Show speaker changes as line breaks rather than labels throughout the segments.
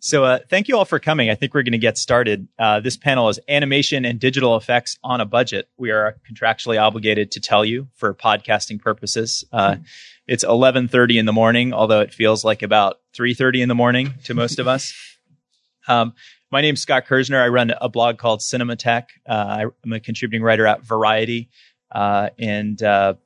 So thank you all for coming. I think we're going to get started. This panel is Animation and Digital Effects on a Budget. We are contractually obligated to tell you for podcasting purposes. It's 11:30 in the morning, although it feels like about 3:30 in the morning to most of us. My name's Scott Kersner. I run a blog called Cinematech. I'm a contributing writer at Variety and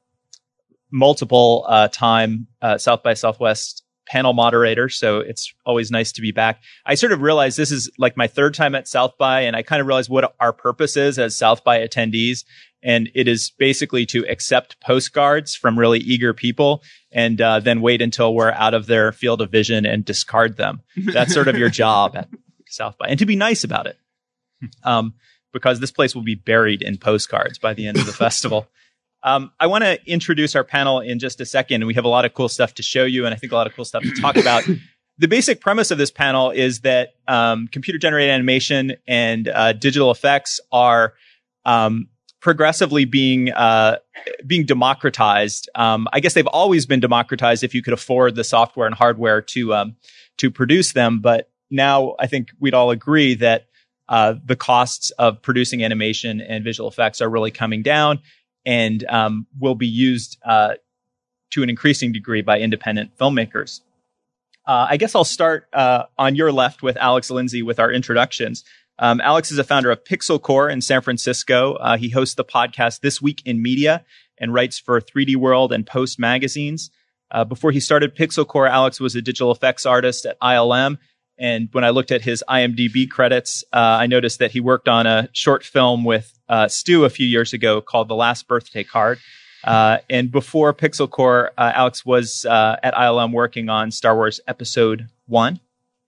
multiple time South by Southwest panel moderator, so it's always nice to be back. I sort of realized this is like my third time at South by, and I kind of realized what our purpose is as South by attendees, and it is basically to accept postcards from really eager people and then wait until we're out of their field of vision and discard them. That's sort of your job at South by, and to be nice about it, because this place will be buried in postcards by the end of the festival. I want to introduce our panel in just a second. We have a lot of cool stuff to show you, and I think a lot of cool stuff to talk about. The basic premise of this panel is that computer-generated animation and digital effects are progressively being democratized. I guess they've always been democratized if you could afford the software and hardware to produce them. But now I think we'd all agree that the costs of producing animation and visual effects are really coming down, and will be used to an increasing degree by independent filmmakers. I guess I'll start on your left with Alex Lindsay with our introductions. Alex is a founder of Pixel Core in San Francisco. He hosts the podcast This Week in Media and writes for 3D World and Post magazines. Before he started Pixel Core, Alex was a digital effects artist at ILM. And when I looked at his IMDb credits, I noticed that he worked on a short film with Stu a few years ago called The Last Birthday Card. And before Pixel Core, Alex was at ILM working on Star Wars Episode 1.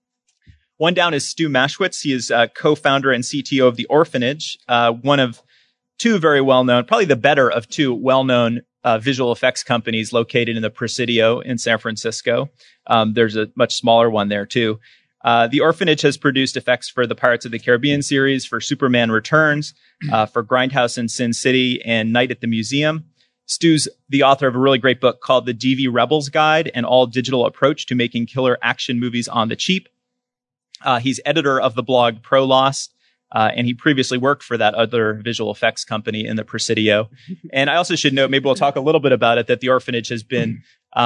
One down is Stu Maschwitz. He is co-founder and CTO of The Orphanage, one of two very well-known, probably the better of two well-known visual effects companies located in the Presidio in San Francisco. There's a much smaller one there, too. The Orphanage has produced effects for the Pirates of the Caribbean series, for Superman Returns, for Grindhouse and Sin City, and Night at the Museum. Stu's the author of a really great book called The DV Rebels Guide, an all-digital approach to making killer action movies on the cheap. He's editor of the blog Pro Lost, and he previously worked for that other visual effects company in the Presidio. And I also should note, maybe we'll talk a little bit about it, that The Orphanage has been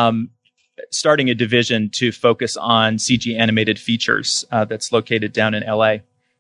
starting a division to focus on CG animated features that's located down in LA.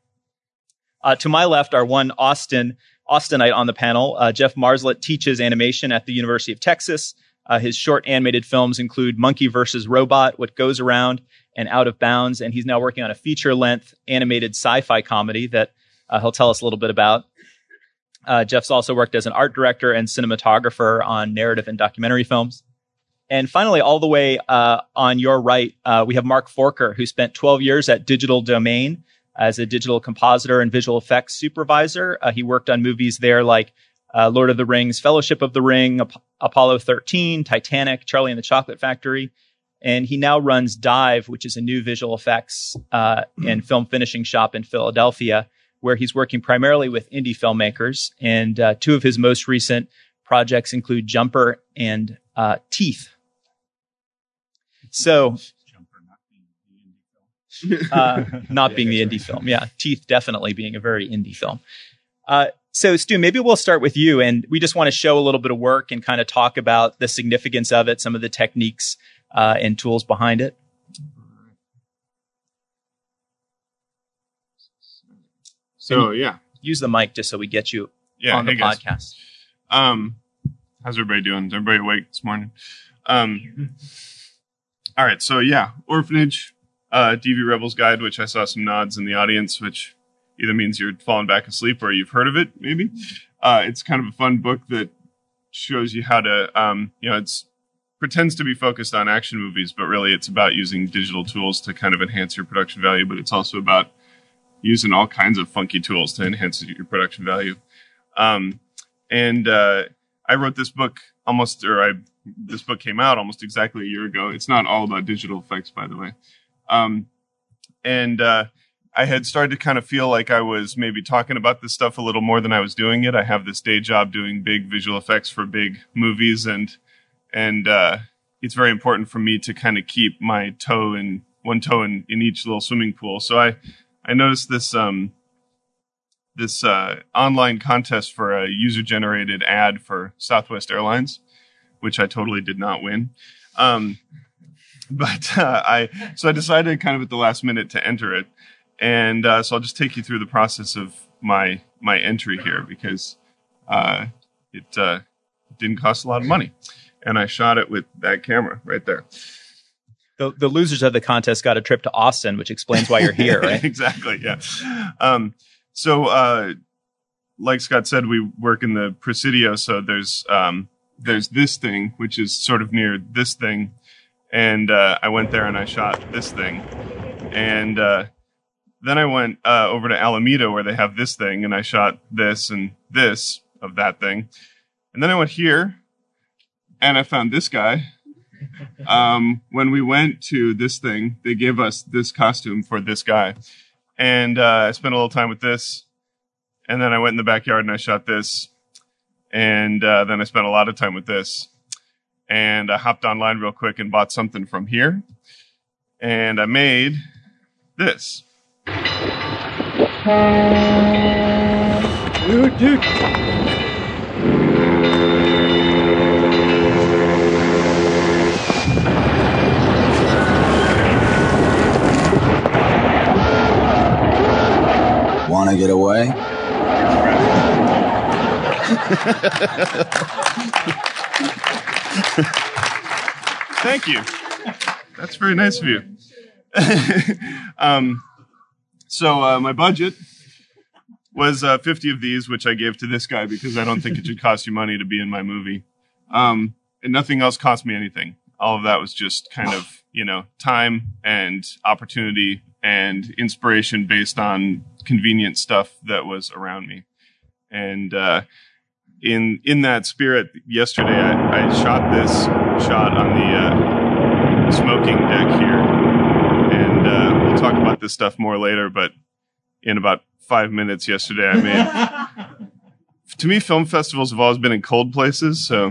To my left are one Austinite on the panel. Jeff Marslet teaches animation at the University of Texas. His short animated films include Monkey vs. Robot, What Goes Around, and Out of Bounds. And he's now working on a feature-length animated sci-fi comedy that he'll tell us a little bit about. Jeff's also worked as an art director and cinematographer on narrative and documentary films. And finally, all the way on your right, we have Mark Forker, who spent 12 years at Digital Domain as a digital compositor and visual effects supervisor. He worked on movies there like Lord of the Rings, Fellowship of the Ring, Apollo 13, Titanic, Charlie and the Chocolate Factory. And he now runs Dive, which is a new visual effects and film finishing shop in Philadelphia, where he's working primarily with indie filmmakers. And two of his most recent projects include Jumper and Teeth. So, not being the indie film. Yeah, Teeth definitely being a very indie film. So, Stu, maybe we'll start with you. And we just want to show a little bit of work and kind of talk about the significance of it, some of the techniques and tools behind it.
So, yeah.
Use the mic just so we get you on the podcast.
How's everybody doing? Is everybody awake this morning? All right, so yeah, Orphanage, DV Rebels Guide, which I saw some nods in the audience, which either means you're falling back asleep or you've heard of it, maybe. It's kind of a fun book that shows you how to, it's pretends to be focused on action movies, but really it's about using digital tools to kind of enhance your production value, but it's also about using all kinds of funky tools to enhance your production value. I wrote this book this book came out almost exactly a year ago. It's not all about digital effects, by the way. I had started to kind of feel like I was maybe talking about this stuff a little more than I was doing it. I have this day job doing big visual effects for big movies, and it's very important for me to kind of keep my toe in one toe in each little swimming pool. So I noticed this online contest for a user-generated ad for Southwest Airlines, which I totally did not win. But I decided kind of at the last minute to enter it. And so I'll just take you through the process of my entry here, because it didn't cost a lot of money. And I shot it with that camera right there.
The losers of the contest got a trip to Austin, which explains why you're here, right?
Exactly, yeah. So like Scott said, we work in the Presidio, so there's this thing, which is sort of near this thing. And I went there and I shot this thing. And then I went over to Alameda, where they have this thing, and I shot this and this of that thing. And then I went here, and I found this guy. When we went to this thing, they gave us this costume for this guy. And I spent a little time with this. And then I went in the backyard and I shot this. And then I spent a lot of time with this. And I hopped online real quick and bought something from here. And I made this.
Dude.
Want to get away?
Thank you. That's very nice of you. So my budget was 50 of these, which I gave to this guy because I don't think it should cost you money to be in my movie. And nothing else cost me anything. All of that was just kind of, time and opportunity and inspiration based on convenient stuff that was around me. And in that spirit, yesterday I shot this shot on the smoking deck here. And we'll talk about this stuff more later, but in about 5 minutes yesterday I made... To me, film festivals have always been in cold places, so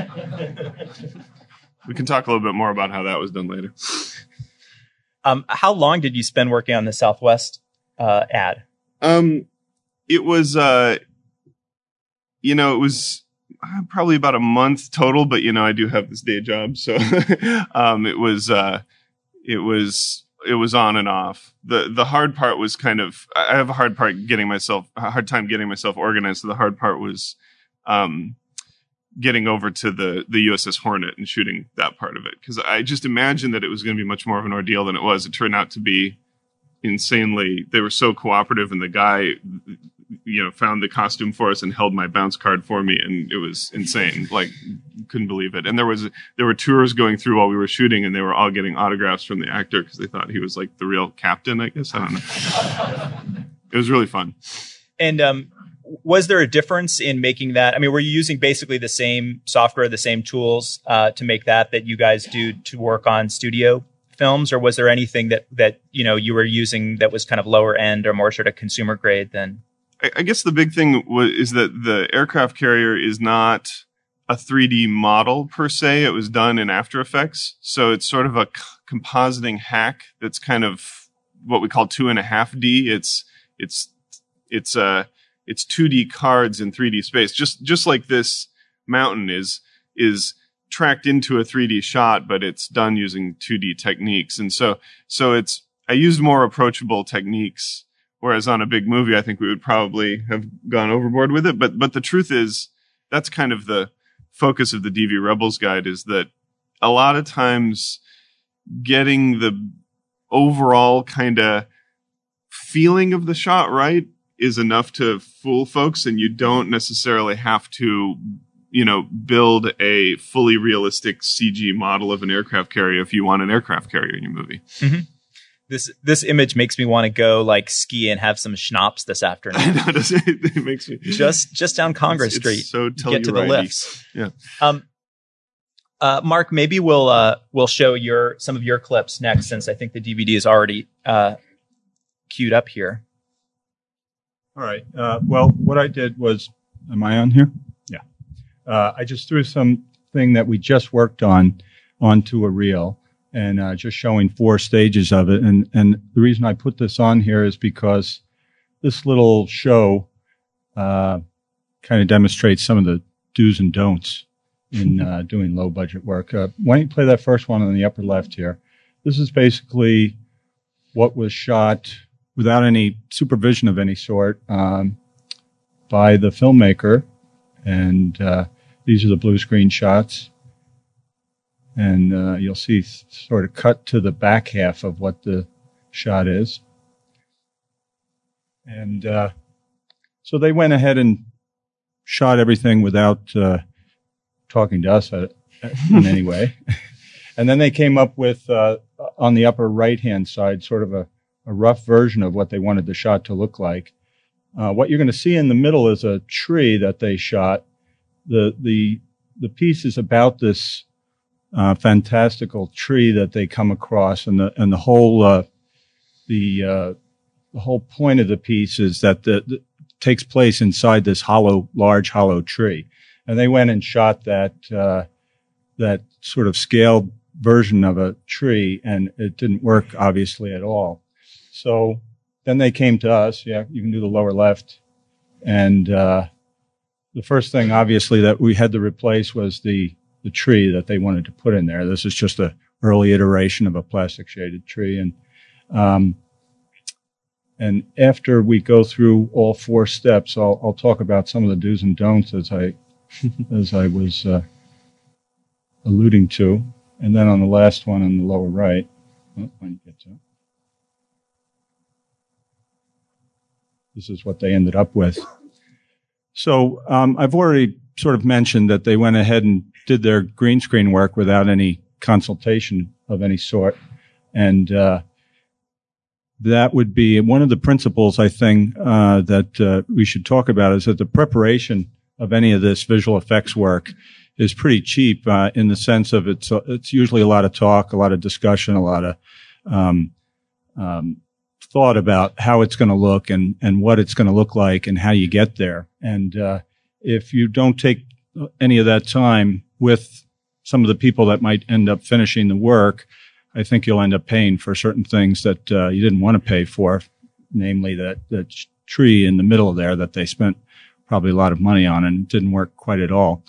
we can talk a little bit more about how that was done later.
How long did you spend working on the Southwest ad?
It was, it was probably about a month total, but I do have this day job, so it was on and off. The hard part was kind of, I have a hard time getting myself organized. So the hard part was, getting over to the USS Hornet and shooting that part of it. Cause I just imagined that it was going to be much more of an ordeal than it was. It turned out to be insanely, they were so cooperative, and the guy, found the costume for us and held my bounce card for me. And it was insane. Like, couldn't believe it. And there were tours going through while we were shooting, and they were all getting autographs from the actor because they thought he was like the real captain, I guess. I don't know. It was really fun.
And, was there a difference in making that? I mean, were you using basically the same software, the same tools, to make that you guys do to work on studio films? Or was there anything that you were using that was kind of lower end or more sort of consumer grade than?
I guess the big thing is that the aircraft carrier is not a 3D model per se. It was done in After Effects. So it's sort of a compositing hack that's kind of what we call 2.5D. It's 2D cards in 3D space. Just like this mountain is tracked into a 3D shot, but it's done using 2D techniques. And so I used more approachable techniques. Whereas on a big movie, I think we would probably have gone overboard with it. But the truth is, that's kind of the focus of the DV Rebels Guide, is that a lot of times getting the overall kind of feeling of the shot right is enough to fool folks, and you don't necessarily have to, build a fully realistic CG model of an aircraft carrier if you want an aircraft carrier in your movie.
Mm-hmm. This image makes me want to go like ski and have some schnapps this afternoon.
I know, it makes me
just down Congress Street.
So
get to the lifts.
Yeah.
Mark, maybe we'll show some of your clips next, since I think the DVD is already queued up here.
All right. Well, what I did was, am I on here? Yeah. I just threw something that we just worked on onto a reel. and just showing 4 stages of it. And the reason I put this on here is because this little show kind of demonstrates some of the do's and don'ts in doing low budget work. Why don't you play that first one on the upper left here? This is basically what was shot without any supervision of any sort by the filmmaker. And these are the blue screen shots. And you'll see sort of cut to the back half of what the shot is. And so they went ahead and shot everything without talking to us in any way. And then they came up with, on the upper right-hand side, sort of a rough version of what they wanted the shot to look like. What you're going to see in the middle is a tree that they shot. The piece is about this fantastical tree that they come across, and the whole point of the piece is that the takes place inside this large hollow tree, and they went and shot that sort of scaled version of a tree, and it didn't work obviously at all. So then they came to us. Yeah, you can do the lower left, and the first thing obviously that we had to replace was the tree that they wanted to put in there. This is just an early iteration of a plastic shaded tree. And after we go through all 4 steps, I'll talk about some of the do's and don'ts as I was alluding to. And then on the last one in the lower right, when you get to it, this is what they ended up with. So I've already sort of mentioned that they went ahead and did their green screen work without any consultation of any sort. And that would be one of the principles, I think, that we should talk about, is that the preparation of any of this visual effects work is pretty cheap in the sense of it's usually a lot of talk, a lot of discussion, a lot of thought about how it's going to look and what it's going to look like and how you get there. And if you don't take any of that time with some of the people that might end up finishing the work, I think you'll end up paying for certain things that you didn't want to pay for, namely that tree in the middle there that they spent probably a lot of money on and didn't work quite at all.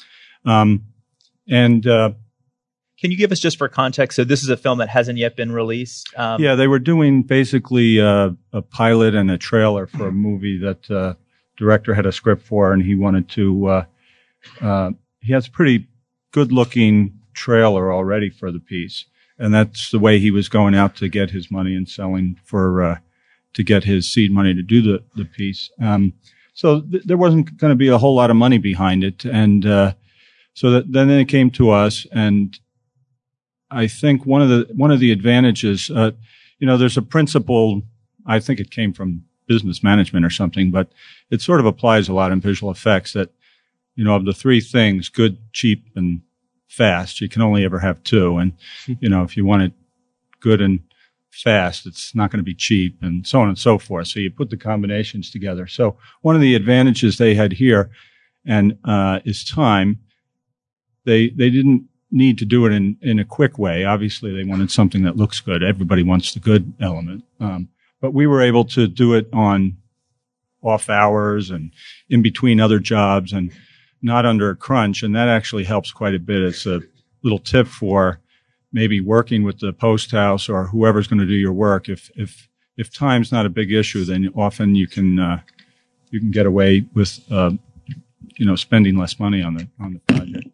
Can you give us, just for context, so this is a film that hasn't yet been released?
Yeah, they were doing basically a pilot and a trailer for a movie that director had a script for, and he wanted to he has a pretty good-looking trailer already for the piece. And that's the way he was going out to get his money and selling to get his seed money to do the piece. So there wasn't going to be a whole lot of money behind it. And then they came to us, and I think one of the advantages, there's a principle, I think it came from business management or something, but it sort of applies a lot in visual effects that, of the 3 things, good, cheap, and fast, you can only ever have 2. And, if you want it good and fast, it's not going to be cheap, and so on and so forth. So you put the combinations together. So one of the advantages they had here is time. They didn't need to do it in a quick way. Obviously, they wanted something that looks good. Everybody wants the good element. But we were able to do it on off hours and in between other jobs and not under a crunch, and that actually helps quite a bit. It's a little tip for maybe working with the post house or whoever's going to do your work. If time's not a big issue, then often you can get away with spending less money on the project.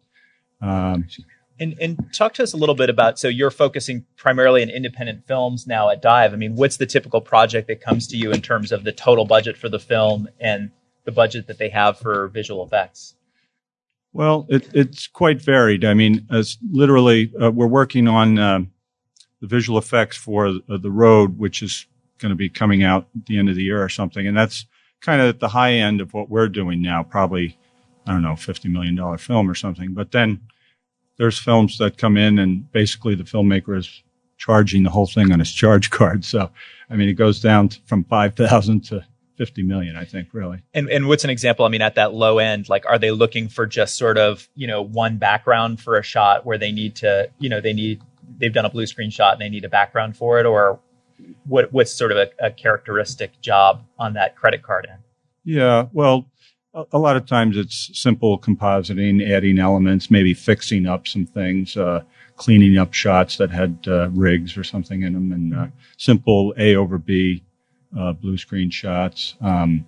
And talk to us a little bit about, so you're focusing primarily on independent films now at Dive. I mean, what's the typical project that comes to you in terms of the total budget for the film and the budget that they have for visual effects?
Well, it's quite varied. I mean, as literally, we're working on the visual effects for The Road, which is going to be coming out at the end of the year or something. And that's kind of at the high end of what we're doing now, probably, I don't know, $50 million film or something. But then there's films that come in and basically the filmmaker is charging the whole thing on his charge card. So, I mean, it goes down from 5,000 to 50 million, I think, really.
And what's an example? I mean, at that low end, like, are they looking for just sort of, one background for a shot where they need to, they need they've done a blue screen shot and they need a background for it, or what's sort of a characteristic job on that credit card end?
Yeah, well, a lot of times it's simple compositing, adding elements, maybe fixing up some things, cleaning up shots that had rigs or something in them, and simple A over B blue screen shots. And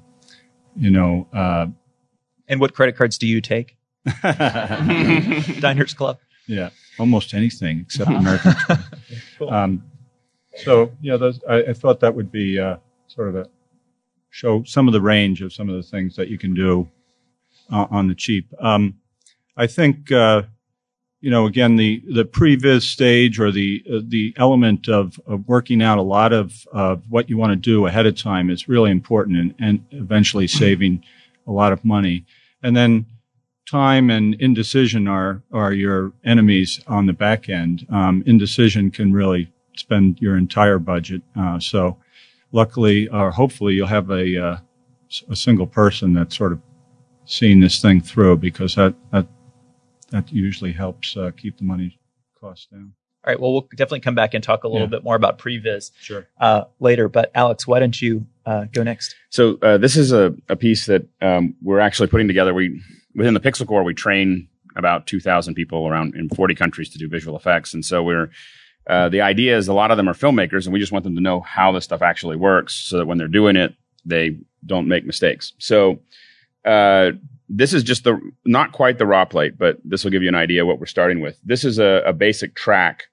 what credit cards do you take? Diners Club.
Yeah, almost anything except American Express. Cool. I thought that would be sort of show some of the range of some of the things that you can do on the cheap. I think, again, the pre-viz stage or the element of working out a lot of what you want to do ahead of time is really important and eventually saving a lot of money. And then time and indecision are your enemies on the back end. Indecision can really spend your entire budget. So luckily or hopefully you'll have a single person that's sort of seeing this thing through, because that usually helps keep the money costs down.
All right. Well, we'll definitely come back and talk a little bit more about previs later. But Alex, why don't you go next?
So this is a piece that we're actually putting together. Within the Pixel Corps, we train about 2,000 people around in 40 countries to do visual effects. And so the idea is a lot of them are filmmakers, and we just want them to know how this stuff actually works so that when they're doing it, they don't make mistakes. So this is just not quite the raw plate, but this will give you an idea what we're starting with. This is a basic track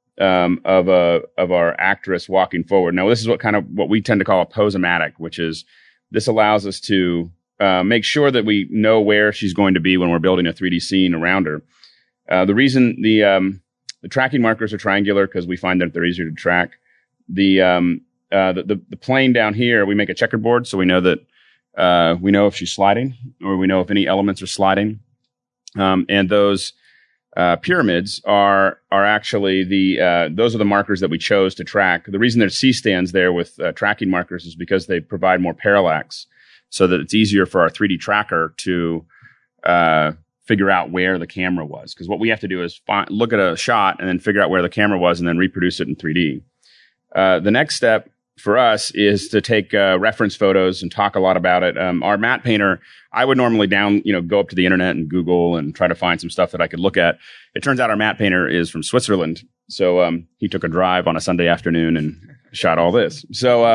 of our actress walking forward. Now, this is what we tend to call a posomatic, which is this allows us to make sure that we know where she's going to be when we're building a 3D scene around her. The reason the tracking markers are triangular because we find that they're easier to track. The plane down here, we make a checkerboard, so we know that we know if she's sliding, or we know if any elements are sliding. And those pyramids are actually those are the markers that we chose to track. The reason there's C-stands there with tracking markers is because they provide more parallax, so that it's easier for our 3D tracker to figure out where the camera was. Because what we have to do is look at a shot and then figure out where the camera was and then reproduce it in 3D. The next step for us is to take reference photos and talk a lot about it. Our matte painter, I would normally go up to the internet and Google and try to find some stuff that I could look at. It turns out our matte painter is from Switzerland. So he took a drive on a Sunday afternoon and shot all this.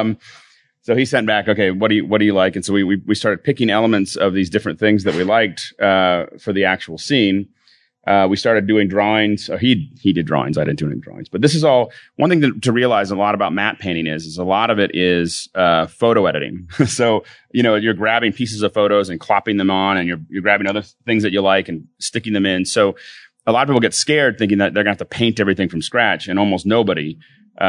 So he sent back, okay, what do you like? And so we started picking elements of these different things that we liked for the actual scene. We started doing drawings. He did drawings. I didn't do any drawings. But this is all one thing to realize a lot about matte painting is a lot of it is photo editing. So you're grabbing pieces of photos and clopping them on, and you're grabbing other things that you like and sticking them in. So a lot of people get scared thinking that they're going to have to paint everything from scratch, and almost nobody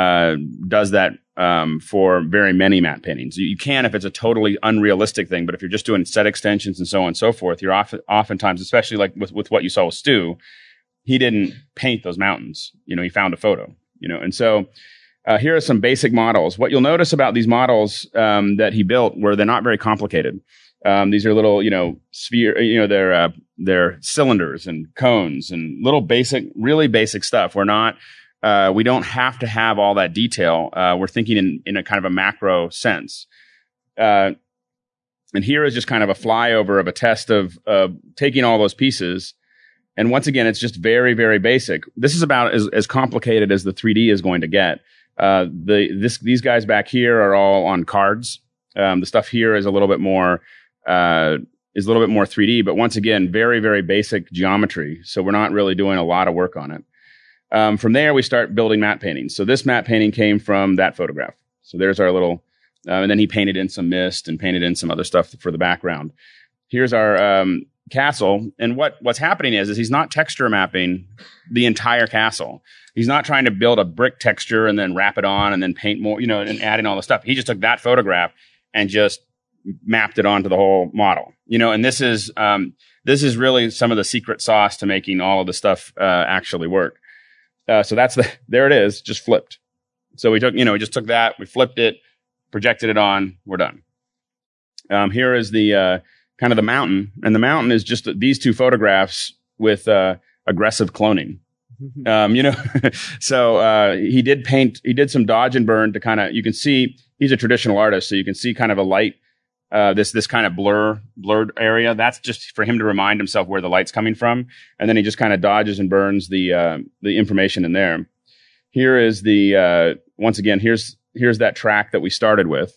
does that for very many matte paintings. You can if it's a totally unrealistic thing, but if you're just doing set extensions and so on and so forth, you're oftentimes, especially like with what you saw with Stu, he didn't paint those mountains. He found a photo. And so here are some basic models. What you'll notice about these models that he built were they're not very complicated. These are little, sphere, they're cylinders and cones and little really basic stuff. We don't have to have all that detail. We're thinking in a kind of a macro sense. And here is just kind of a flyover of a test of taking all those pieces. And once again, it's just very, very basic. This is about as complicated as the 3D is going to get. These guys back here are all on cards. The stuff here is a little bit more 3D, but once again, very, very basic geometry. So we're not really doing a lot of work on it. From there, we start building matte paintings. So this matte painting came from that photograph. So there's our little, and then he painted in some mist and painted in some other stuff for the background. Here's our castle. And what's happening is he's not texture mapping the entire castle. He's not trying to build a brick texture and then wrap it on and then paint more, and adding all the stuff. He just took that photograph and just mapped it onto the whole model. And this is really some of the secret sauce to making all of the stuff actually work. So there it is, just flipped. So we just took that, we flipped it, projected it on, we're done. Here is the kind of the mountain, and the mountain is just these two photographs with aggressive cloning. So he did some dodge and burn to kind of, you can see he's a traditional artist, so you can see kind of a light, this kind of blurred area. That's just for him to remind himself where the light's coming from, and then he just kind of dodges and burns the information in there. Here is once again, here's that track that we started with.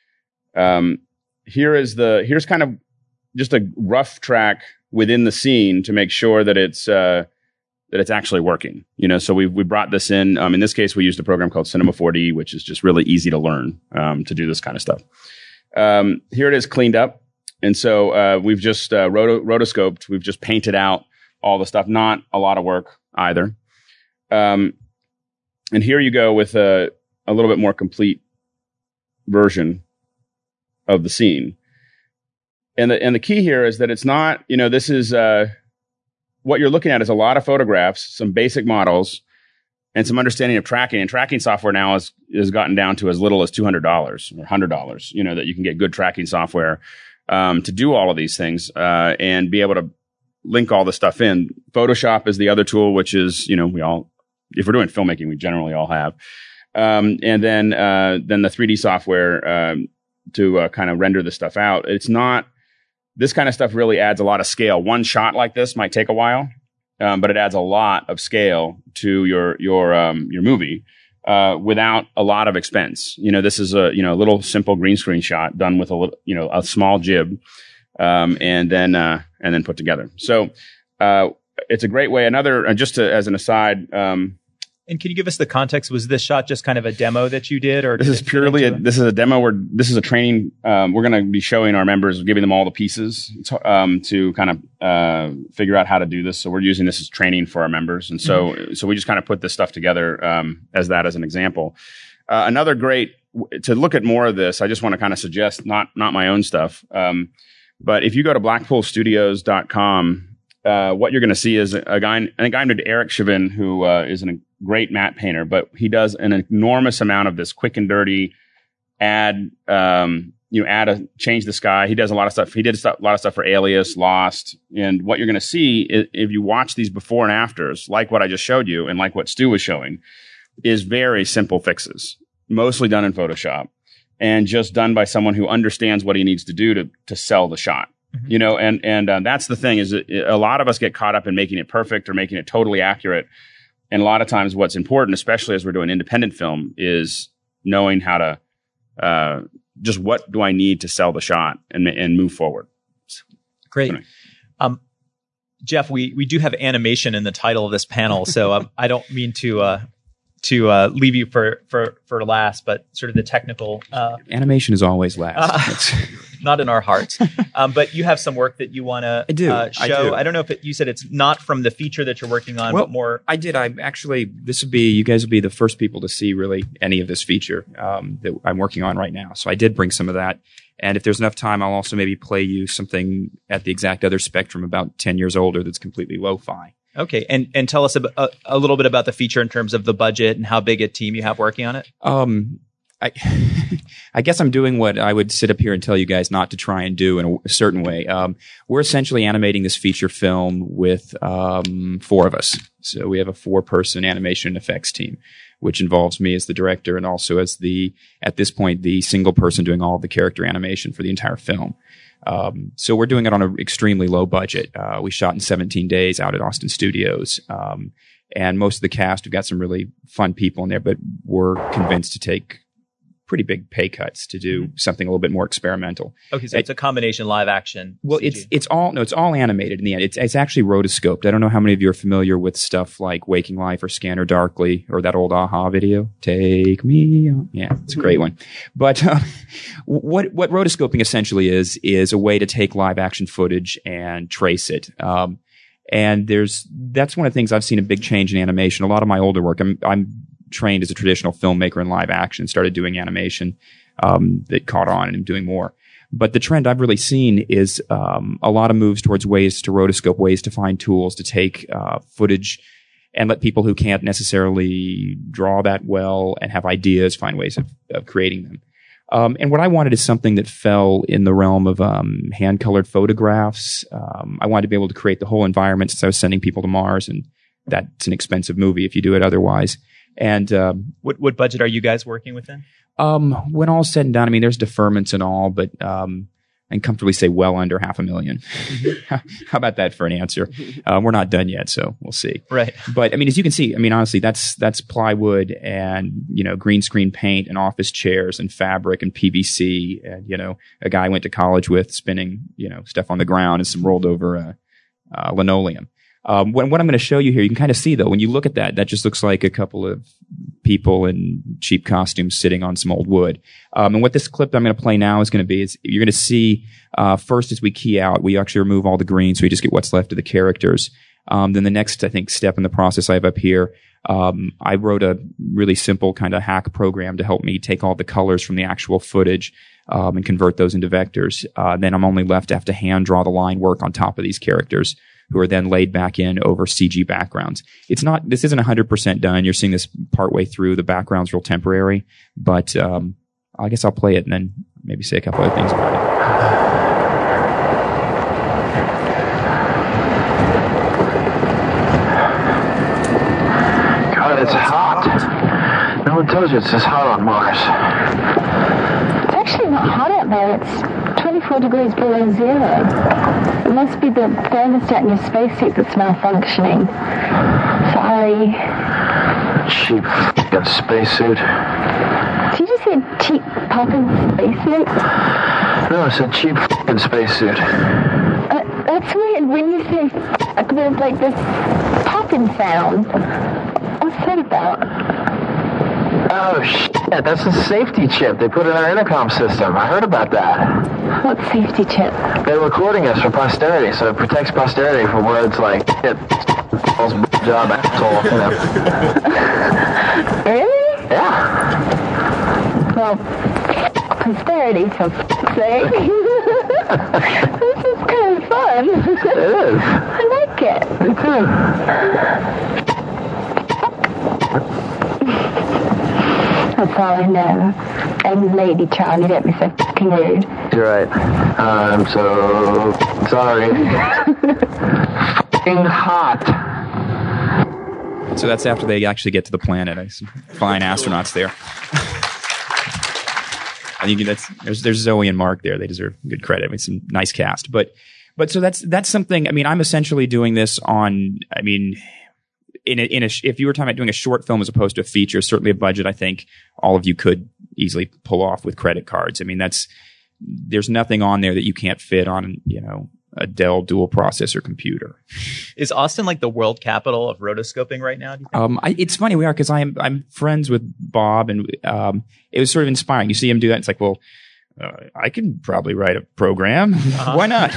Here's kind of just a rough track within the scene to make sure that it's actually working. So we brought this in. In this case, we used a program called Cinema 4D, which is just really easy to learn to do this kind of stuff. Here it is cleaned up. And so we've just rotoscoped. We've just painted out all the stuff. Not a lot of work either. And here you go with a little bit more complete version of the scene. And the key here is that it's not, this is what you're looking at is a lot of photographs, some basic models, and some understanding of tracking. And tracking software now has gotten down to as little as $200 or $100, that you can get good tracking software to do all of these things and be able to link all the stuff in. Photoshop is the other tool, which is, we all, if we're doing filmmaking, we generally all have. And then the 3D software to kind of render the stuff out. It's not, this kind of stuff really adds a lot of scale. One shot like this might take a while, but it adds a lot of scale to your movie without a lot of expense. This is a little simple green screen shot done with a small jib, and then put together. So it's a great way. As an aside.
And can you give us the context? Was this shot just kind of a demo that you did, or
this is purely this is a demo this is a training. We're going to be showing our members, giving them all the pieces to kind of figure out how to do this. So we're using this as training for our members, and so we just kind of put this stuff together as an example. Another great to look at more of this. I just want to kind of suggest not my own stuff, but if you go to blackpoolstudios.com. What you're going to see is a guy named Eric Chavin, who is a great matte painter, but he does an enormous amount of this quick and dirty change the sky. He does a lot of stuff. He did a lot of stuff for Alias, Lost. And what you're going to see if you watch these before and afters, like what I just showed you and like what Stu was showing, is very simple fixes, mostly done in Photoshop and just done by someone who understands what he needs to do to sell the shot. And that's the thing is that a lot of us get caught up in making it perfect or making it totally accurate. And a lot of times what's important, especially as we're doing independent film, is knowing how to just what do I need to sell the shot and move forward.
Great. Anyway. Jeff, we do have animation in the title of this panel, so I don't mean to leave you for last, but sort of the technical
animation is always last.
Not in our hearts. But you have some work that you want to show. I don't know if you said it's not from the feature that you're working on, but more.
I did. I'm actually, you guys will be the first people to see really any of this feature that I'm working on right now. So I did bring some of that. And if there's enough time, I'll also maybe play you something at the exact other spectrum, about 10 years older, that's completely lo-fi.
Okay. And tell us a little bit about the feature in terms of the budget and how big a team you have working on it.
I guess I'm doing what I would sit up here and tell you guys not to try and do in a certain way. We're essentially animating this feature film with 4 of us. So we have a 4-person animation and effects team, which involves me as the director and also as at this point, the single person doing all of the character animation for the entire film. So we're doing it on an extremely low budget. We shot in 17 days out at Austin Studios. And most of the cast, we've got some really fun people in there, but we're convinced to take pretty big pay cuts to do something a little bit more experimental.
Okay, so it's a combination live action.
Well,
CG.
it's all animated in the end. It's actually rotoscoped. I don't know how many of you are familiar with stuff like Waking Life or Scanner Darkly or that old Aha video. Take me on. Yeah, it's a great one. But what rotoscoping essentially is a way to take live action footage and trace it. And that's one of the things I've seen a big change in animation. A lot of my older work, I'm trained as a traditional filmmaker in live action, started doing animation that caught on and doing more. But the trend I've really seen is a lot of moves towards ways to rotoscope, ways to find tools to take footage and let people who can't necessarily draw that well and have ideas find ways of creating them. And what I wanted is something that fell in the realm of hand-colored photographs. I wanted to be able to create the whole environment since I was sending people to Mars and that's an expensive movie if you do it otherwise. And
what budget are you guys working within?
When all's said and done, I mean, there's deferments and all, but I can comfortably say well under $500,000. How about that for an answer? We're not done yet, so we'll see.
Right.
But I mean, as you can see, I mean, honestly, that's plywood and, green screen paint and office chairs and fabric and PVC and, a guy I went to college with spinning, stuff on the ground and some rolled over linoleum. What I'm going to show you here, you can kind of see though, when you look at that just looks like a couple of people in cheap costumes sitting on some old wood. And what this clip that I'm going to play now is going to be, you're going to see, first as we key out, we actually remove all the green so we just get what's left of the characters. Then the next, I think, step in the process I have up here, I wrote a really simple kind of hack program to help me take all the colors from the actual footage, and convert those into vectors. Then I'm only left to have to hand draw the line work on top of these characters, who are then laid back in over CG backgrounds. This isn't 100% done. You're seeing this partway through. The background's real temporary, but I guess I'll play it and then maybe say a couple other things about it.
God, it's hot. No one told you it's this hot on Mars.
It's actually not hot out there. It's 24 degrees below zero. It must be the thermostat in your spacesuit that's malfunctioning. Sorry.
Cheap f***ing spacesuit.
Did you just say cheap popping spacesuit?
No, I said cheap f***ing spacesuit.
That's weird. When you say there's like this popping sound. What's that about?
Oh, shit. That's a safety chip they put in our intercom system. I heard about that.
What safety chip?
They're recording us for posterity, so it protects posterity from words like shit, job, asshole,
Really?
Yeah.
Well, posterity, for sake. This is kind of fun.
It is.
I like it.
Me too.
That's all I know. And Lady Charlie, don't be so fucking rude.
You're right. I'm so sorry. Fucking hot.
So that's after they actually get to the planet. Some fine astronauts there. I think there's Zoe and Mark there. They deserve good credit. I mean, some nice cast. But so that's something. I mean, I'm essentially doing this on. I mean, if you were talking about doing a short film as opposed to a feature, certainly a budget I think all of you could easily pull off with credit cards. I mean, there's nothing on there that you can't fit on, a Dell dual processor computer.
Is Austin like the world capital of rotoscoping right now? Do you think?
It's funny we are because I'm friends with Bob, and it was sort of inspiring. You see him do that, it's like, well, I can probably write a program. Why not?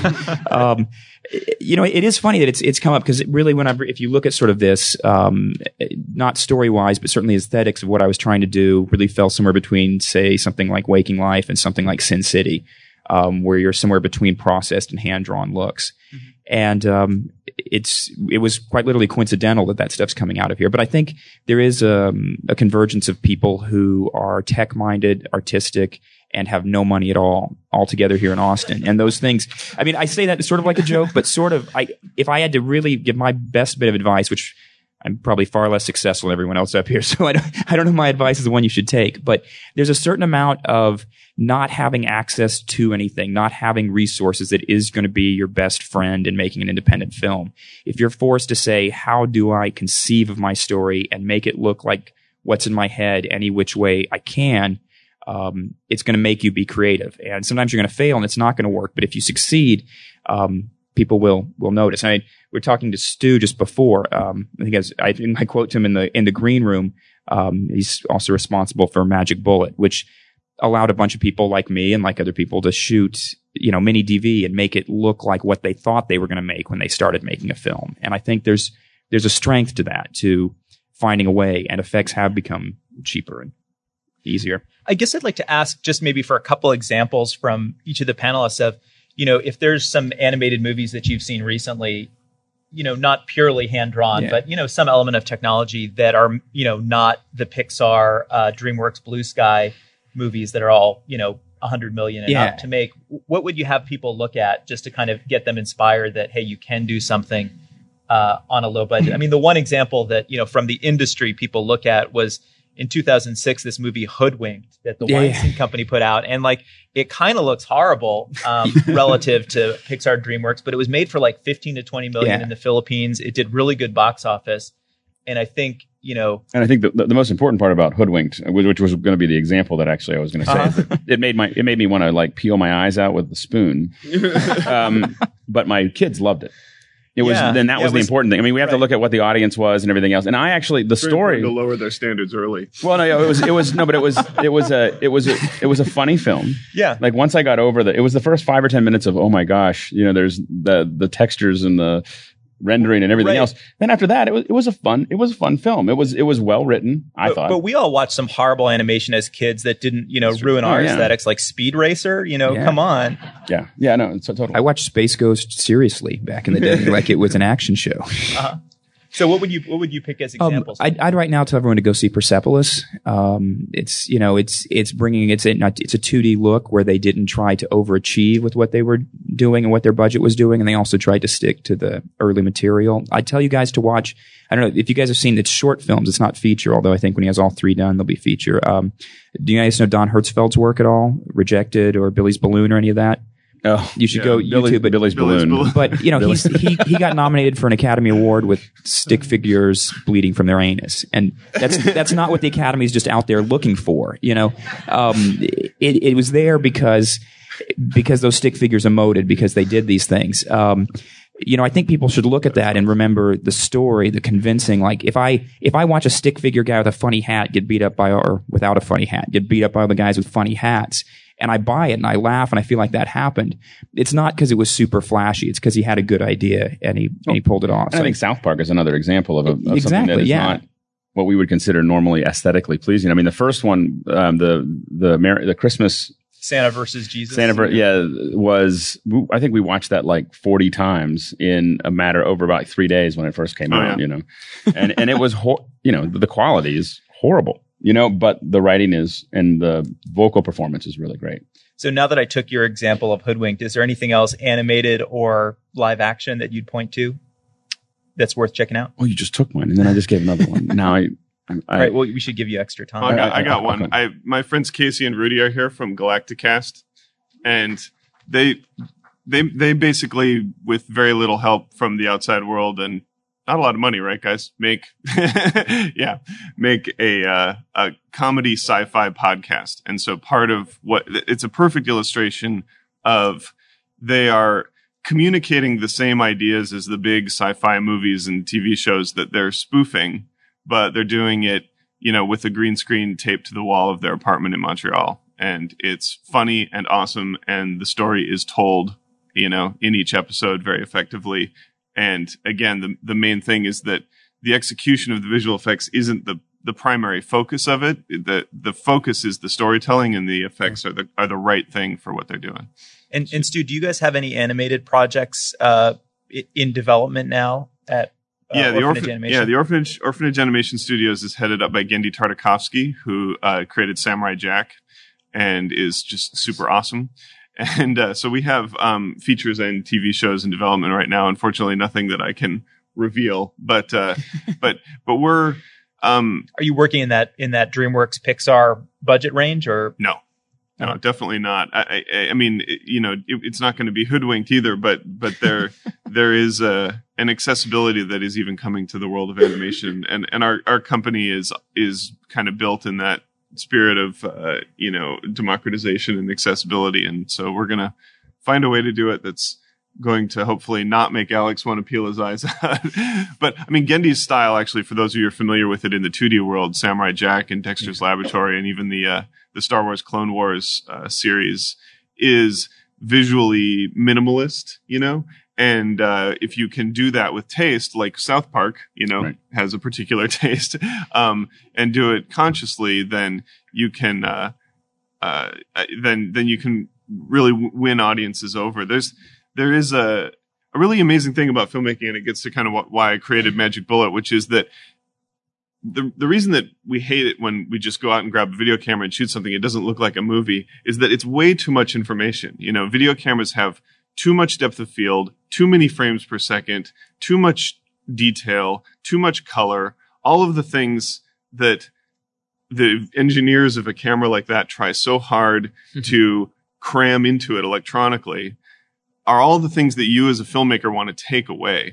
It is funny that it's come up because really, if you look at sort of this, not story wise, but certainly aesthetics of what I was trying to do, really fell somewhere between, say, something like Waking Life and something like Sin City, where you're somewhere between processed and hand drawn looks. Mm-hmm. And it was quite literally coincidental that stuff's coming out of here. But I think there is a convergence of people who are tech minded, artistic, and have no money at all together here in Austin. And those things, I mean, I say that sort of like a joke, but sort of, if I had to really give my best bit of advice, which I'm probably far less successful than everyone else up here, so I don't know if my advice is the one you should take, but there's a certain amount of not having access to anything, not having resources that is going to be your best friend in making an independent film. If you're forced to say, how do I conceive of my story and make it look like what's in my head any which way I can, it's going to make you be creative. And sometimes you're going to fail and it's not going to work. But if you succeed, people will notice. We were talking to Stu just before. I think I quote him in the green room. He's also responsible for Magic Bullet, which allowed a bunch of people like me and like other people to shoot, mini DV and make it look like what they thought they were going to make when they started making a film. And I think there's a strength to that, to finding a way, and effects have become cheaper and easier.
I guess I'd like to ask just maybe for a couple examples from each of the panelists of, if there's some animated movies that you've seen recently, not purely hand-drawn, but, some element of technology that are, not the Pixar, DreamWorks, Blue Sky movies that are all, 100 million and up to make. What would you have people look at just to kind of get them inspired that, hey, you can do something on a low budget. I mean, the one example that, from the industry people look at was in 2006, this movie Hoodwinked that the Weinstein Company put out. And like, it kind of looks horrible relative to Pixar DreamWorks, but it was made for like 15 to 20 million in the Philippines. It did really good box office. And I think,
And I think the most important part about Hoodwinked, which was going to be the example that actually I was going to say, is that it made me want to like peel my eyes out with the spoon. But my kids loved it. It was the important thing. I mean, we have to look at what the audience was and everything else. And I actually the story
to lower their standards early.
Well, no, it was a funny film.
Yeah.
Like once I got over it was the first 5 or 10 minutes of, oh my gosh, there's the textures and the rendering and everything else. Then after that, it was a fun film. It was well written, I thought.
But we all watched some horrible animation as kids that didn't, ruin our aesthetics, like Speed Racer. Come on.
Yeah, no, it's totally.
I watched Space Ghost seriously back in the day, like it was an action show.
So what would you pick as examples?
I'd right now tell everyone to go see Persepolis. It's a 2D look where they didn't try to overachieve with what they were doing and what their budget was doing, and they also tried to stick to the early material. I'd tell you guys to watch. I don't know if you guys have seen it's short films. It's not feature, although I think when he has all 3 done, they'll be feature. Do you guys know Don Hertzfeld's work at all? Rejected or Billy's Balloon or any of that?
Oh,
you should go YouTube
Billy's Balloon.
But he got nominated for an Academy Award with stick figures bleeding from their anus, and that's not what the Academy is just out there looking for. It was there because those stick figures emoted because they did these things. I think people should look at that and remember the story, the convincing. Like if I watch a stick figure guy with a funny hat get beat up or without a funny hat get beat up by the guys with funny hats, and I buy it and I laugh and I feel like that happened, it's not because it was super flashy. It's because he had a good idea and he pulled it off.
I think South Park is another example of
exactly,
something that is not what we would consider normally aesthetically pleasing. I mean, the first one, the Christmas
Santa versus Jesus.
I think we watched that like 40 times in a matter over about 3 days when it first came out. And it was the quality is horrible. But the writing is, and the vocal performance is really great.
So now that I took your example of Hoodwinked, is there anything else animated or live action that you'd point to that's worth checking out?
Well, you just took mine, and then I just gave another one. Now
right. Well, we should give you extra time.
I got one. My friends Casey and Rudy are here from Galacticast, and they basically, with very little help from the outside world and not a lot of money, right, guys? Make a comedy sci-fi podcast. And so part of it's a perfect illustration of they are communicating the same ideas as the big sci-fi movies and TV shows that they're spoofing, but they're doing it, with a green screen taped to the wall of their apartment in Montreal. And it's funny and awesome. And the story is told, in each episode very effectively. And again, the main thing is that the execution of the visual effects isn't the primary focus of it. The focus is the storytelling, and the effects are the right thing for what they're doing.
And Stu, do you guys have any animated projects in development now at Orphanage Animation?
Yeah, the Orphanage Animation Studios is headed up by Gendy Tartakovsky, who created Samurai Jack and is just super awesome. And so we have features and TV shows in development right now. Unfortunately, nothing that I can reveal. But we're.
Are you working in that DreamWorks Pixar budget range or
no? No, definitely not. I mean, it's not going to be Hoodwinked either. But there is an accessibility that is even coming to the world of animation, and our company is kind of built in that spirit of democratization and accessibility, and so we're gonna find a way to do it that's going to hopefully not make Alex want to peel his eyes out. But I mean, Gendy's style, actually, for those of you who are familiar with it in the 2D world, Samurai Jack and Dexter's Laboratory, and even the Star Wars Clone Wars series, is visually minimalist, And if you can do that with taste, like South Park, right, has a particular taste, and do it consciously, then you can then you can really win audiences over. There is a really amazing thing about filmmaking, and it gets to kind of why I created Magic Bullet, which is that the reason that we hate it when we just go out and grab a video camera and shoot something, it doesn't look like a movie, is that it's way too much information. Video cameras have too much depth of field, too many frames per second, too much detail, too much color, all of the things that the engineers of a camera like that try so hard to cram into it electronically, are all the things that you as a filmmaker want to take away.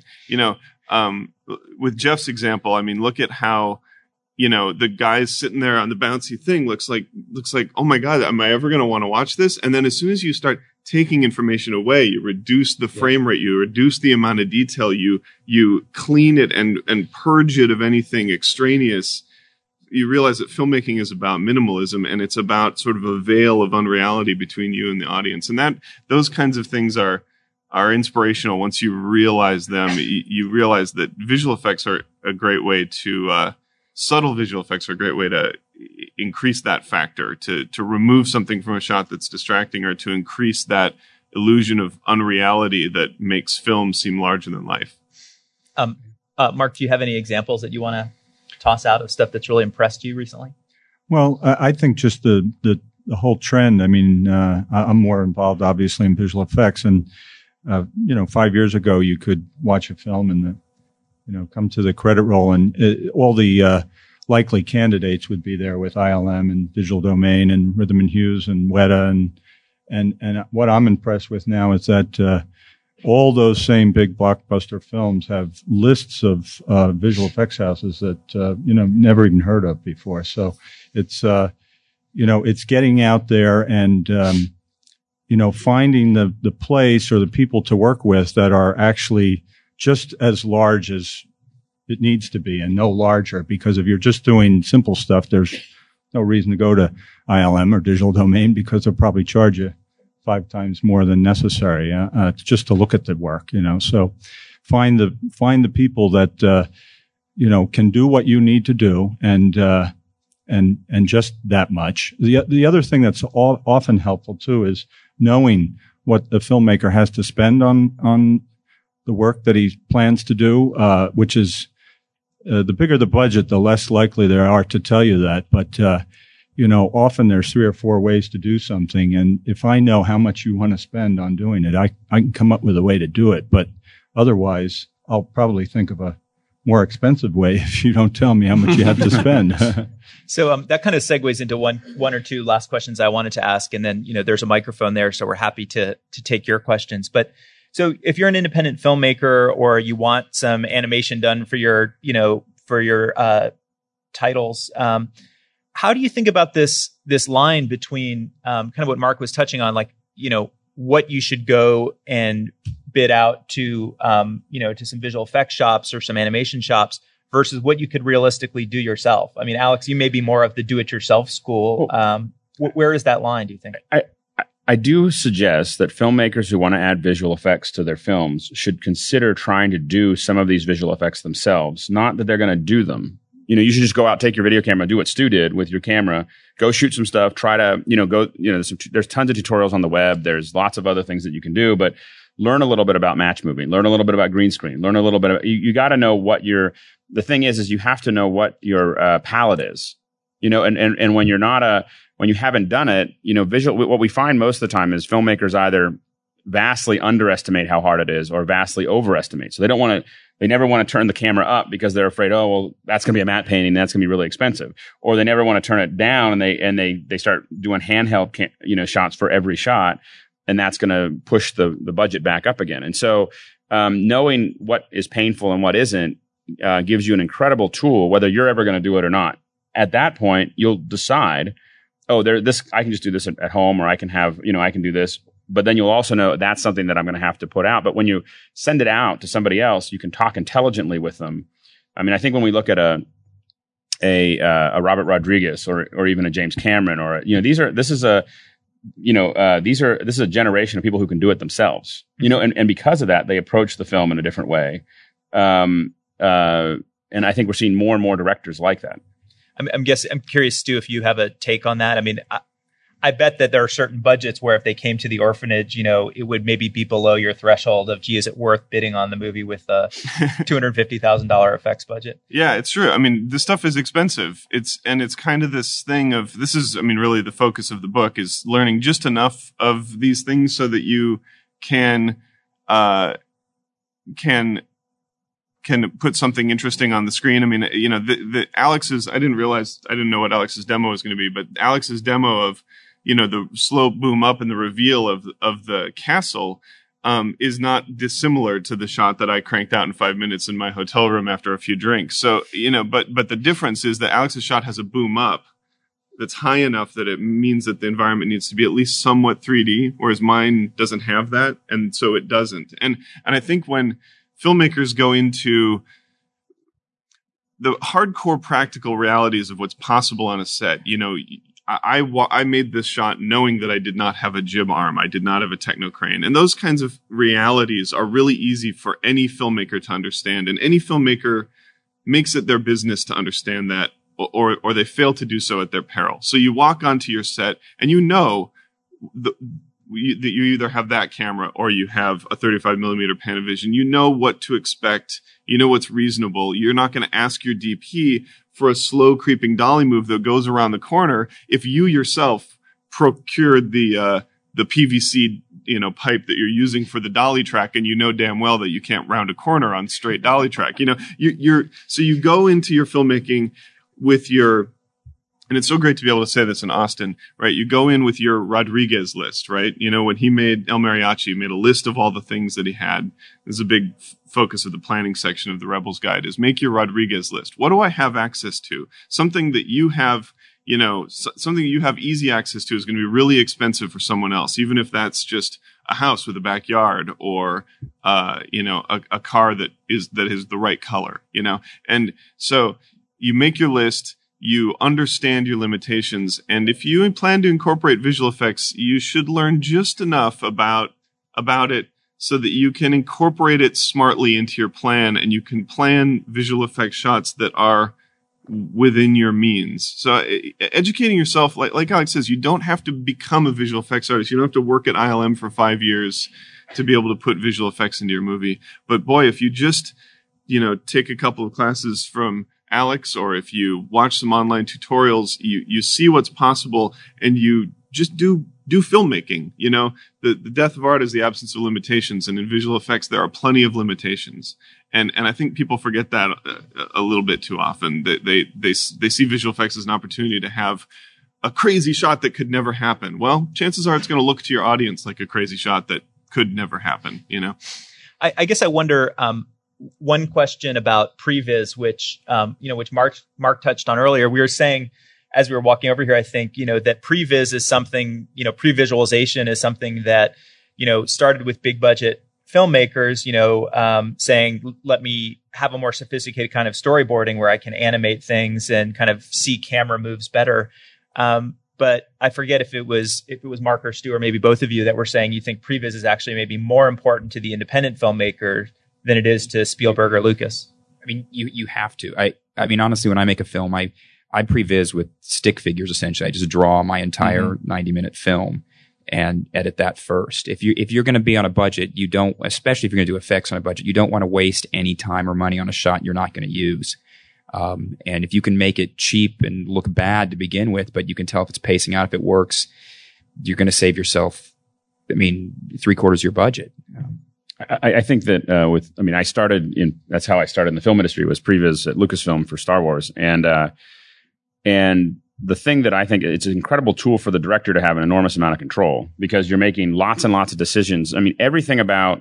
With Jeff's example, I mean, look at how, the guy sitting there on the bouncy thing looks like, oh my God, am I ever going to want to watch this? And then as soon as you start taking information away, you reduce the frame rate, you reduce the amount of detail, you clean it and purge it of anything extraneous. You realize that filmmaking is about minimalism, and it's about sort of a veil of unreality between you and the audience. And those kinds of things are inspirational. Once you realize them, you realize that visual effects are a great way to, subtle visual effects are a great way to increase that factor, to remove something from a shot that's distracting, or to increase that illusion of unreality that makes film seem larger than life.
Mark, do you have any examples that you want to toss out of stuff that's really impressed you recently?
Well, I think just the whole trend. I mean, I'm more involved, obviously, in visual effects, and 5 years ago, you could watch a film and come to the credit roll, and all the likely candidates would be there with ILM and Digital Domain and Rhythm and Hues and Weta, and what I'm impressed with now is that all those same big blockbuster films have lists of visual effects houses that never even heard of before. So it's it's getting out there and finding the place or the people to work with that are actually just as large as it needs to be and no larger, because if you're just doing simple stuff, there's no reason to go to ILM or Digital Domain, because they'll probably charge you 5 times more than necessary just to look at the work. So find the people that can do what you need to do, and just that much. The other thing that's often helpful too is knowing what the filmmaker has to spend on the work that he plans to do, which is the bigger the budget, the less likely there are to tell you that. But often there's 3 or 4 ways to do something, and if I know how much you want to spend on doing it, I can come up with a way to do it. But otherwise, I'll probably think of a more expensive way if you don't tell me how much you have to spend.
So that kind of segues into one or two last questions I wanted to ask, and then there's a microphone there, so we're happy to take your questions. But so if you're an independent filmmaker or you want some animation done for your titles, how do you think about this line between kind of what Mark was touching on, like what you should go and bid out to to some visual effects shops or some animation shops versus what you could realistically do yourself? I mean, Alex, you may be more of the do-it-yourself school. Where is that line, do you think?
I do suggest that filmmakers who want to add visual effects to their films should consider trying to do some of these visual effects themselves. Not that they're going to do them. You should just go out, take your video camera, do what Stu did with your camera, go shoot some stuff, try to, there's tons of tutorials on the web. There's lots of other things that you can do, but learn a little bit about match moving, learn a little bit about green screen, learn a little bit you got to know what the thing is you have to know what your palette is, and when you're not when you haven't done it, what we find most of the time is filmmakers either vastly underestimate how hard it is or vastly overestimate. So they never want to turn the camera up because they're afraid, oh, well, that's going to be a matte painting. That's going to be really expensive. Or they never want to turn it down and they start doing handheld, shots for every shot. And that's going to push the budget back up again. And so, knowing what is painful and what isn't, gives you an incredible tool, whether you're ever going to do it or not. At that point, you'll decide, I can just do this at home, or I can have, I can do this. But then you'll also know that's something that I'm going to have to put out. But when you send it out to somebody else, you can talk intelligently with them. I mean, I think when we look at a Robert Rodriguez or even a James Cameron, or this is a generation of people who can do it themselves. And because of that, they approach the film in a different way. And I think we're seeing more and more directors like that.
I'm curious, Stu, if you have a take on that. I mean, I bet that there are certain budgets where if they came to the orphanage, it would maybe be below your threshold of, gee, is it worth bidding on the movie with a $250,000 effects budget?
Yeah, it's true. I mean, this stuff is expensive. It's kind of this thing of, really the focus of the book is learning just enough of these things so that you can can put something interesting on the screen. I mean, the Alex's, I didn't know what Alex's demo was going to be, but Alex's demo of, the slow boom up and the reveal of the castle, is not dissimilar to the shot that I cranked out in 5 minutes in my hotel room after a few drinks. So, but the difference is that Alex's shot has a boom up that's high enough that it means that the environment needs to be at least somewhat 3D, whereas mine doesn't have that. And so it doesn't. And I think when filmmakers go into the hardcore practical realities of what's possible on a set, I made this shot knowing that I did not have a jib arm. I did not have a techno crane. And those kinds of realities are really easy for any filmmaker to understand. And any filmmaker makes it their business to understand that, or they fail to do so at their peril. So you walk onto your set and that you either have that camera or you have a 35 millimeter Panavision. You know what to expect. You know what's reasonable. You're not going to ask your DP for a slow creeping dolly move that goes around the corner if you yourself procured the PVC pipe that you're using for the dolly track, and damn well that you can't round a corner on straight dolly track. So you go into your filmmaking with your, and it's so great to be able to say this in Austin, right? You go in with your Rodriguez list, right? When he made El Mariachi, he made a list of all the things that he had. This is a big focus of the planning section of the Rebels Guide, is make your Rodriguez list. What do I have access to? Something that you have, something you have easy access to is going to be really expensive for someone else, even if that's just a house with a backyard or, a car that is the right color, And so you make your list. You understand your limitations. And if you plan to incorporate visual effects, you should learn just enough about it so that you can incorporate it smartly into your plan, and you can plan visual effects shots that are within your means. So educating yourself, like Alex says, you don't have to become a visual effects artist. You don't have to work at ILM for 5 years to be able to put visual effects into your movie. But boy, if you just, take a couple of classes from Alex, or if you watch some online tutorials, you see what's possible, and you just do filmmaking. The death of art is the absence of limitations, and in visual effects there are plenty of limitations. And I think people forget that a little bit too often. They see visual effects as an opportunity to have a crazy shot that could never happen. Well, chances are it's going to look to your audience like a crazy shot that could never happen.
I guess I wonder. One question about previs, which Mark touched on earlier. We were saying, as we were walking over here, I think, that previs is something, pre-visualization is something that, started with big budget filmmakers, saying, let me have a more sophisticated kind of storyboarding where I can animate things and kind of see camera moves better. But I forget if it was Mark or Stu, or maybe both of you, that were saying you think previs is actually maybe more important to the independent filmmaker than it is to Spielberg or Lucas.
I mean, you have to. I mean, honestly, when I make a film, I previs with stick figures. Essentially, I just draw my entire 90-minute film and edit that first. If you're going to be on a budget, you don't, especially if you're going to do effects on a budget, you don't want to waste any time or money on a shot you're not going to use. And if you can make it cheap and look bad to begin with, but you can tell if it's pacing out, if it works, you're going to save yourself, 3/4 of your budget.
I think that that's how I started in the film industry, was previs at Lucasfilm for Star Wars. And the thing that I think it's an incredible tool for the director to have an enormous amount of control, because you're making lots and lots of decisions. I mean, everything about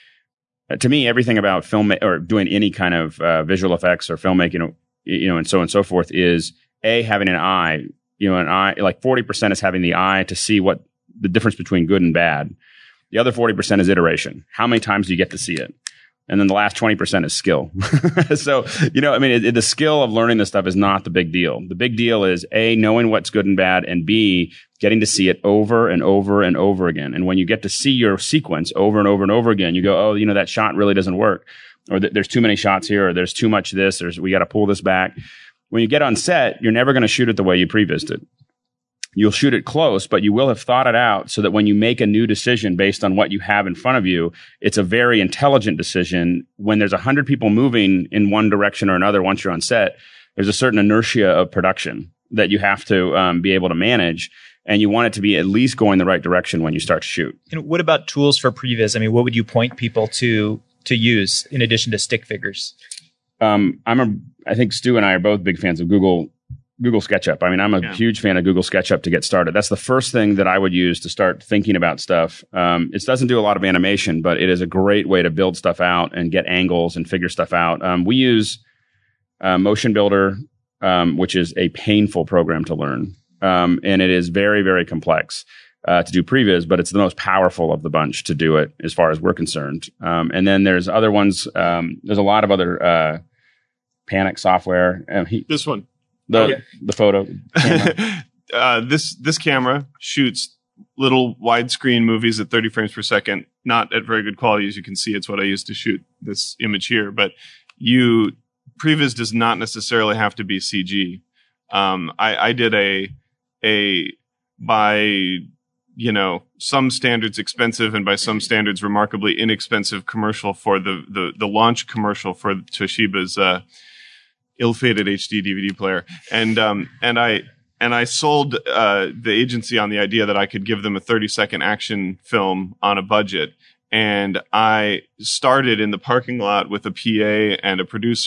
film or doing any kind of visual effects or filmmaking, and so on and so forth, is having an eye, like 40% is having the eye to see what the difference between good and bad. The other 40% is iteration. How many times do you get to see it? And then the last 20% is skill. So, the skill of learning this stuff is not the big deal. The big deal is A, knowing what's good and bad, and B, getting to see it over and over and over again. And when you get to see your sequence over and over and over again, you go, oh, that shot really doesn't work. Or there's too many shots here, or there's too much this, we got to pull this back. When you get on set, you're never going to shoot it the way you prevised it. You'll shoot it close, but you will have thought it out so that when you make a new decision based on what you have in front of you, it's a very intelligent decision. When there's 100 people moving in one direction or another once you're on set, there's a certain inertia of production that you have to be able to manage, and you want it to be at least going the right direction when you start to shoot.
And what about tools for previs? I mean, what would you point people to use in addition to stick figures?
I think Stu and I are both big fans of Google SketchUp. I mean, I'm a huge fan of Google SketchUp to get started. That's the first thing that I would use to start thinking about stuff. It doesn't do a lot of animation, but it is a great way to build stuff out and get angles and figure stuff out. We use Motion Builder, which is a painful program to learn. And it is very, very complex to do previs, but it's the most powerful of the bunch to do it as far as we're concerned. And then there's other ones. There's a lot of other Panic software.
This one.
The photo camera.
This camera shoots little widescreen movies at 30 frames per second, not at very good quality, as you can see. It's what I used to shoot this image here. But previs does not necessarily have to be CG. I did a by some standards expensive and by some standards remarkably inexpensive commercial for the launch commercial for Toshiba's ill-fated HD DVD player, and I sold the agency on the idea that I could give them a 30-second action film on a budget, and I started in the parking lot with a PA and a producer